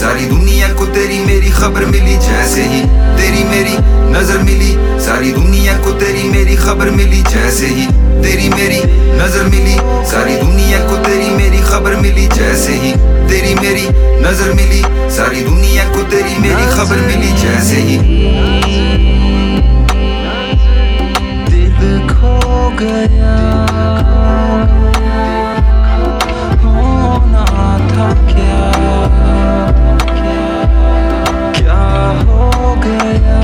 सारी दुनिया को तेरी मेरी खबर मिली जैसे ही तेरी मेरी नजर मिली। सारी दुनिया को तेरी मेरी खबर मिली जैसे ही तेरी मेरी नजर मिली। सारी दुनिया को तेरी मेरी खबर मिली जैसे ही तेरी मेरी नजर मिली। सारी दुनिया को तेरी मेरी खबर मिली जैसे ही। दिल खो गया, होना था क्या, क्या हो गया।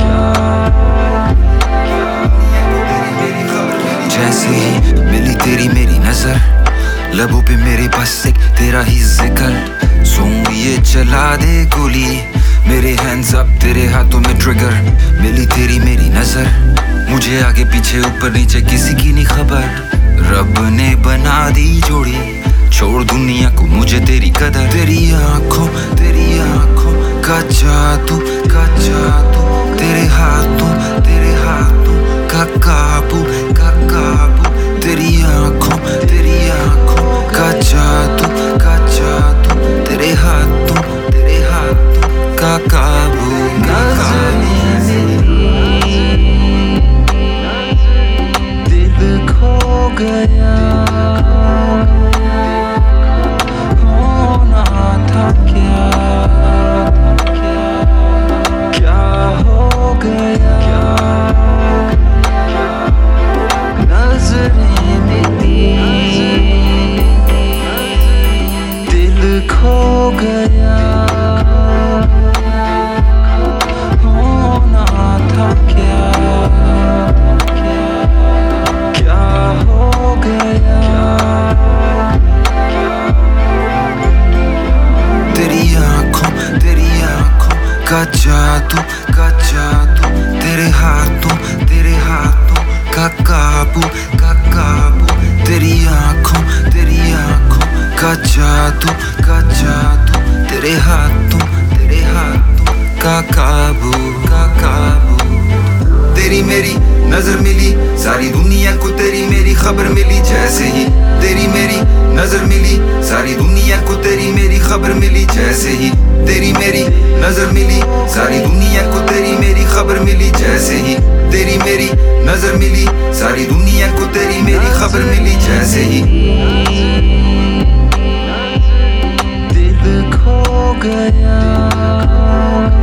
जैसे ही मिली तेरी मेरी नजर, लबों पे मेरे बस एक तेरा ही जिक्र। सॉन्ग ये चला दे गोली, मेरे हैंड्स अप तेरे हाथों में ट्रिगर। मिली तेरी मेरी नजर, मुझे आगे पीछे ऊपर नीचे किसी की नहीं खबर। रब ने बना दी जोड़ी, छोड़ दुनिया को मुझे तेरी कदर। तेरी आंखों का जादू तेरे हाथों का काबू तेरी आंखों का जादू तेरे हाथों का काबू दिल खो गया, होना था क्या, क्या हो गया। नजरें मिली, दिल खो गया, होना था क्या, क्या हो गया। तेरी आंखों का जादू तेरे हाथों का काबू तेरी आंखों का जादू तेरे हाथों का काबू तेरी मेरी नजर मिली, सारी दुनिया को तेरी मेरी खबर मिली जैसे ही तेरी मेरी नजर मिली। सारी दुनिया को तेरी मेरी खबर मिली जैसे ही तेरी मेरी नजर मिली। सारी दुनिया को तेरी मेरी खबर मिली जैसे ही तेरी मेरी नजर मिली। सारी दुनिया को तेरी मेरी खबर मिली जैसे ही। दिल खो गया।